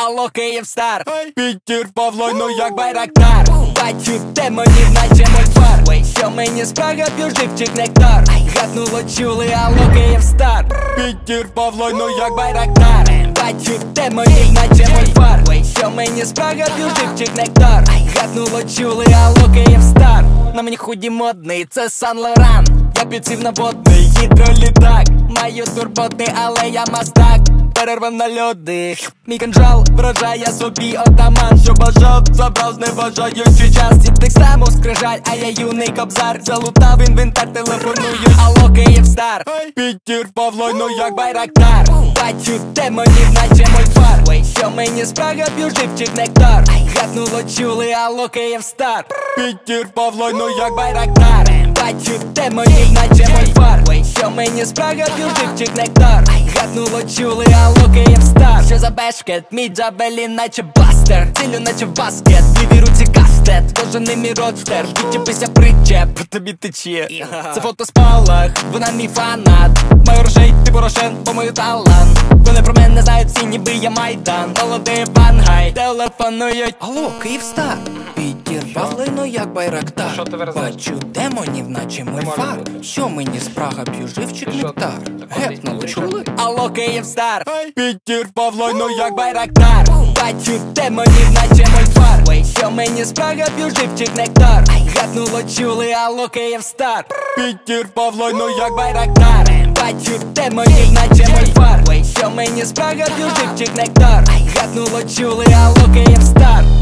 алло, Київстар. Пітер Павло, ну як Байрактар. Бачу демонів, наче мольфар. Що мені спрага, п'ю живчик нектар. Гатнуло, чули, алло, Київстар. Пітер Павло, ну як Байрактар. Бачу демонів, наче мольфар. Що мені спрага, п'ю живчик нектар. Гатнуло, чули, алло, Київстар. На мені худі модний, це Сан-Лоран. Я підсів на водний гідролітак. Маю турботний, але я мастак. Перервав на льоди. Мій кинджал вражає собі отаман. Що бажав, забрав, зневажаючи час. І так само скрижаль, а я юний кобзар. Залутав інвентар, телефоную, алло, Київстар. Пітер Павло, ну як Байрактар. Бачу демонів, наче мольфар. Що мені спрага, п'ю живчик нектар. Гатнуло, чули, алло, Київстар. Пітер Павло, ну як Байрактар. Бачу демонів, наче мольфар. Що мені спрага, п'ю живчик нектар. Гатнуло, чули, алло, Київстар. Що за бешкет, мій джавелін, наче бастер. Цілю, наче в баскет, лівій руці кастет. Кожен мій родстер, відчепися причеп. По тобі тече, це фотоспалах. Вона мій фанат. Маю рожей, ти Порошенко, мою талант. Вони про мене знають всі, ніби я Майдан. Молодий Вангай, телефонують. Алло, Київстар. Пітер Павло, ну як Байрактар. Бачу демонів, наче мольфар. Що мені спрага, п'ю живчик нектар. Гепнули, чули? Алло, Київстар. Пітер Павло, ну як Байрактар. Бачу демонів, наче мольфар. Що мені спрага, п'ю живчик нектар. Гатнуло, чули, алло, Київстар. Пітер Павло, ну як Байрактар. Бачу демонів, наче мольфар. Що мені спрага, п'ю живчик нектар. Гатнуло, чули, алло, Київстар.